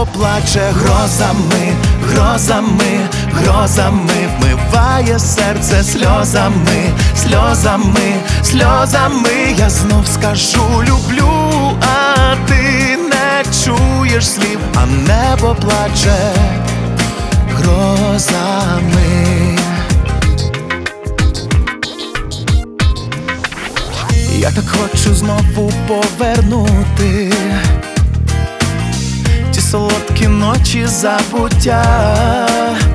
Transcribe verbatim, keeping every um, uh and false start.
небо плаче грозами, грозами, грозами, вмиває серце сльозами, сльозами, сльозами. Я знов скажу люблю, а ти не чуєш слів, а небо плаче грозами. Я так хочу знову повернути ті солодкі ночі забуття.